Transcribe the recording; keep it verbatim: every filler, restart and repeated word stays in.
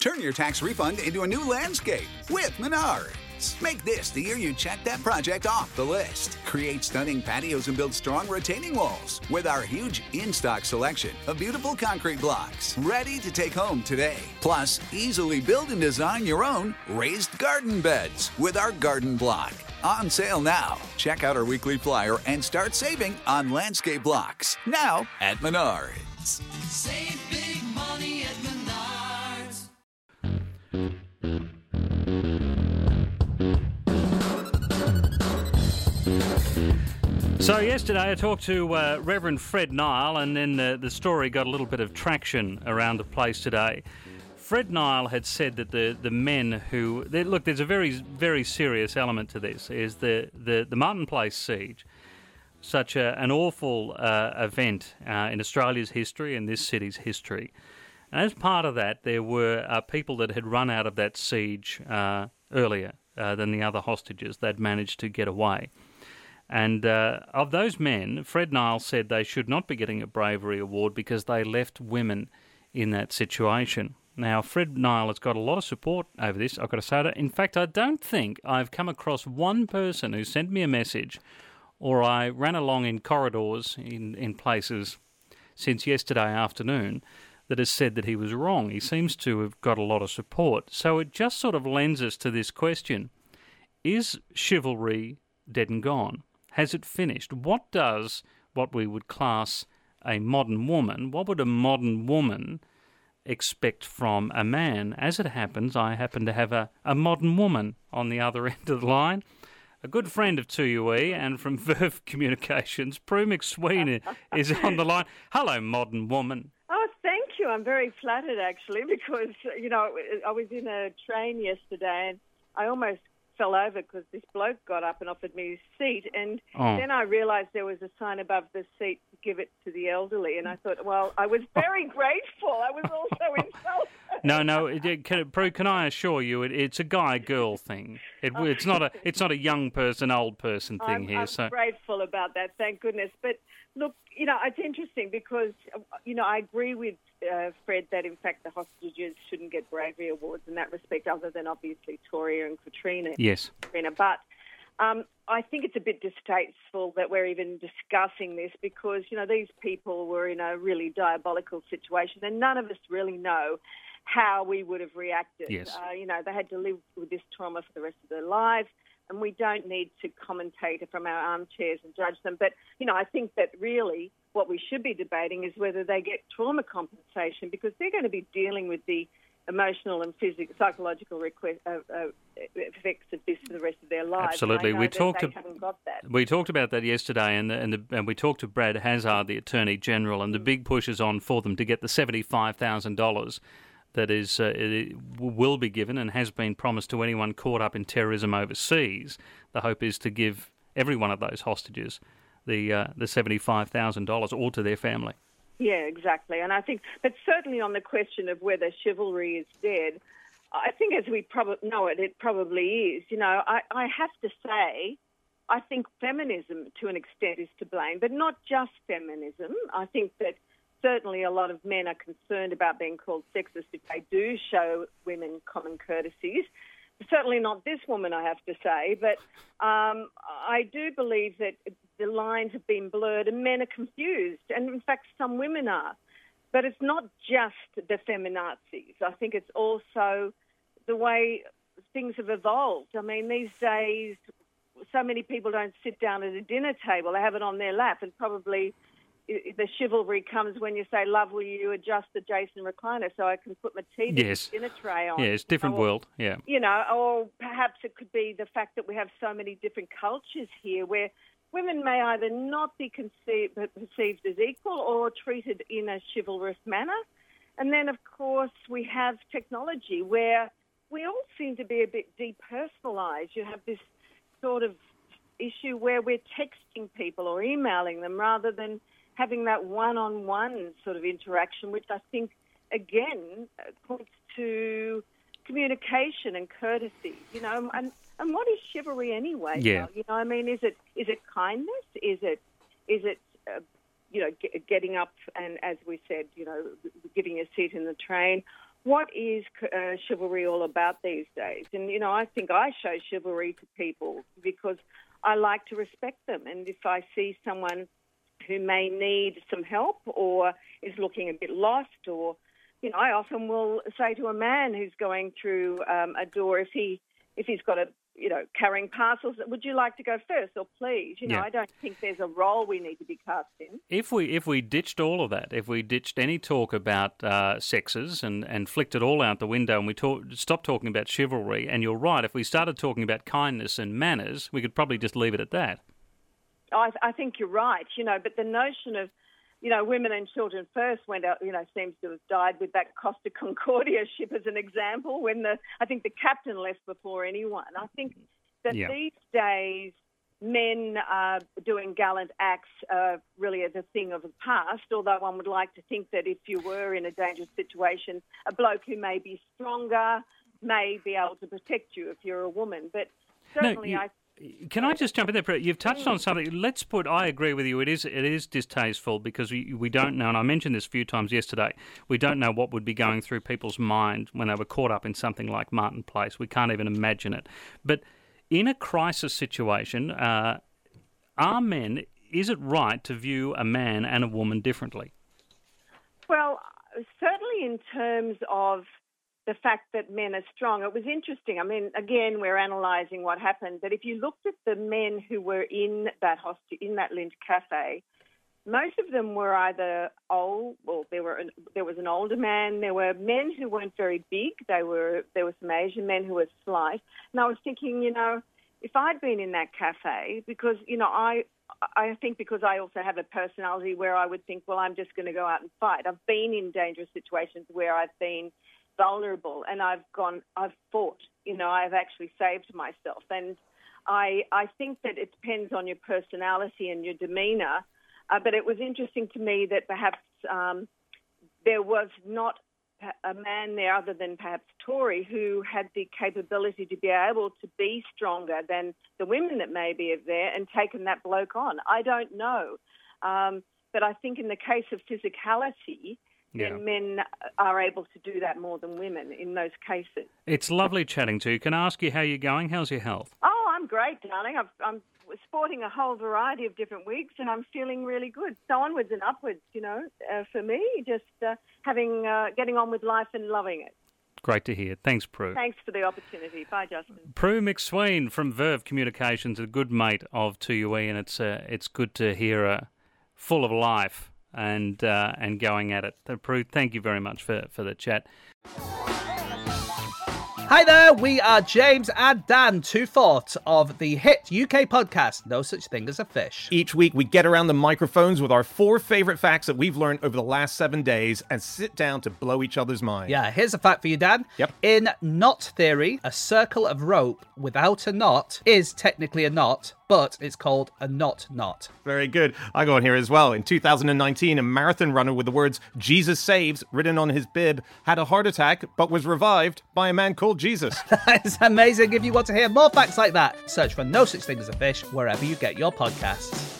Turn your tax refund into a new landscape with Menards. Make this the year you check that project off the list. Create stunning patios and build strong retaining walls with our huge in-stock selection of beautiful concrete blocks ready to take home today. Plus, easily build and design your own raised garden beds with our garden block. On sale now. Check out our weekly flyer and start saving on landscape blocks. Now at Menards. Save big money at Menards. So yesterday I talked to uh, Reverend Fred Nile, and then the, the story got a little bit of traction around the place today. Fred Nile had said that the, the men who... They, look, there's a very, very serious element to this, is the, the, the Martin Place siege, such a, an awful uh, event uh, in Australia's history and this city's history. And as part of that, there were uh, people that had run out of that siege uh, earlier uh, than the other hostages. They'd managed to get away. And uh, of those men, Fred Nile said they should not be getting a bravery award because they left women in that situation. Now, Fred Nile has got a lot of support over this, I've got to say that. In fact, I don't think I've come across one person who sent me a message or I ran along in corridors in, in places since yesterday afternoon that has said that he was wrong. He seems to have got a lot of support. So it just sort of lends us to this question. Is chivalry dead and gone? Has it finished? What does what we would class a modern woman, what would a modern woman expect from a man? As it happens, I happen to have a, a modern woman on the other end of the line. A good friend of two U E and from Verve Communications, Prue McSween is on the line. Hello, modern woman. Oh, thank you. I'm very flattered, actually, because, you know, I was in a train yesterday and I almost fell over because this bloke got up and offered me his seat, and oh. then I realised there was a sign above the seat to give it to the elderly, and I thought, well, I was very grateful. I was also insulted. No, no, it, it, can, Prue, can I assure you, it, it's a guy-girl thing. It, it's not a, it's not a young person, old person thing I'm, here. I'm so grateful about that. Thank goodness. But look, you know, it's interesting because, you know, I agree with uh, Fred that, in fact, the hostages shouldn't get bravery awards in that respect, other than obviously Toria and Katrina. Yes. Katrina. But um, I think it's a bit distasteful that we're even discussing this because, you know, these people were in a really diabolical situation and none of us really know how we would have reacted. Yes. Uh, you know, they had to live with this trauma for the rest of their lives. And we don't need to commentate from our armchairs and judge them. But, you know, I think that really what we should be debating is whether they get trauma compensation because they're going to be dealing with the emotional and physical, psychological request, uh, uh, effects of this for the rest of their lives. Absolutely. We talked, they to, haven't got that. we talked about that yesterday, and, the, and, the, and we talked to Brad Hazard, the Attorney General, and the big push is on for them to get the seventy-five thousand dollars that is uh, it will be given and has been promised to anyone caught up in terrorism overseas. The hope is to give every one of those hostages the uh, the seventy-five thousand dollars or to their family. Yeah, exactly. And I think, but certainly on the question of whether chivalry is dead, I think as we probably know it, it probably is. You know, I, I have to say, I think feminism to an extent is to blame, but not just feminism. I think that certainly a lot of men are concerned about being called sexist if they do show women common courtesies. Certainly not this woman, I have to say, but um, I do believe that the lines have been blurred and men are confused, and in fact some women are. But it's not just the feminazis. I think it's also the way things have evolved. I mean, these days so many people don't sit down at a dinner table. They have it on their lap, and probably the chivalry comes when you say, love, will you adjust the Jason recliner so I can put my tea yes. dinner tray on? Yeah, it's a different or, world, yeah. You know, or perhaps it could be the fact that we have so many different cultures here where women may either not be conceived, perceived as equal or treated in a chivalrous manner. And then, of course, we have technology where we all seem to be a bit depersonalised. You have this sort of issue where we're texting people or emailing them rather than having that one-on-one sort of interaction, which I think, again, points to communication and courtesy, you know. And, and what is chivalry anyway? Yeah. You know, I mean, is it is it kindness? Is it is it uh, you know, get, getting up and, as we said, you know, giving a seat in the train, what is uh, chivalry all about these days? And, you know, I think I show chivalry to people because I like to respect them. And if I see someone who may need some help or is looking a bit lost, or, you know, I often will say to a man who's going through um, a door, if he if he's got a, you know, carrying parcels, would you like to go first, or please? You know, Yeah. I don't think there's a role we need to be cast in. If we if we ditched all of that, if we ditched any talk about uh, sexes and, and flicked it all out the window, and we talk, stopped talking about chivalry, and you're right, if we started talking about kindness and manners, we could probably just leave it at that. I, I think you're right, you know, but the notion of, you know, women and children first went out, you know, seems to have died with that Costa Concordia ship as an example, when the, I think the captain left before anyone. I think that Yeah. these days men are doing gallant acts uh, really as a thing of the past, although one would like to think that if you were in a dangerous situation, a bloke who may be stronger may be able to protect you if you're a woman. But certainly you- I Can I just jump in there? Prue? You've touched on something. Let's put. I agree with you. It is. It is distasteful because we we don't know. And I mentioned this a few times yesterday. We don't know what would be going through people's mind when they were caught up in something like Martin Place. We can't even imagine it. But in a crisis situation, uh, are men? Is it right to view a man and a woman differently? Well, certainly in terms of the fact that men are strong. It was interesting. I mean, again, we're analysing what happened, but if you looked at the men who were in that hosti- in that Lindt cafe, most of them were either old, well, there were an, there was an older man. There were men who weren't very big. They were there were some Asian men who were slight. And I was thinking, you know, if I'd been in that cafe, because you know, I I think because I also have a personality where I would think, well, I'm just going to go out and fight. I've been in dangerous situations where I've been vulnerable and I've gone, I've fought, you know, I've actually saved myself. And I I think that it depends on your personality and your demeanour. Uh, but it was interesting to me that perhaps um, there was not a man there other than perhaps Tory who had the capability to be able to be stronger than the women that may be there and taken that bloke on. I don't know. Um, but I think in the case of physicality, Yeah. then men are able to do that more than women in those cases. It's lovely chatting to you. Can I ask you how you're going? How's your health? Oh, I'm great, darling. I've, I'm sporting a whole variety of different wigs, and I'm feeling really good. So onwards and upwards, you know, uh, for me, just uh, having, uh, getting on with life and loving it. Great to hear. Thanks, Prue. Thanks for the opportunity. Bye, Justin. Prue McSween from Verve Communications, a good mate of two U E, and it's uh, it's good to hear her full of life and uh, and going at it. Uh, Prue, thank you very much for, for the chat. Hi there, we are James and Dan, two-fourths of the hit U K podcast, No Such Thing as a Fish. Each week, we get around the microphones with our four favorite facts that we've learned over the last seven days and sit down to blow each other's mind. Yeah, here's a fact for you, Dan. Yep. In knot theory, a circle of rope without a knot is technically a knot, but it's called a knot knot. Very good. I go on here as well. In two thousand nineteen, a marathon runner with the words Jesus Saves written on his bib had a heart attack but was revived by a man called Jesus. That is amazing. If you want to hear more facts like that, search for No Such Thing as a Fish wherever you get your podcasts.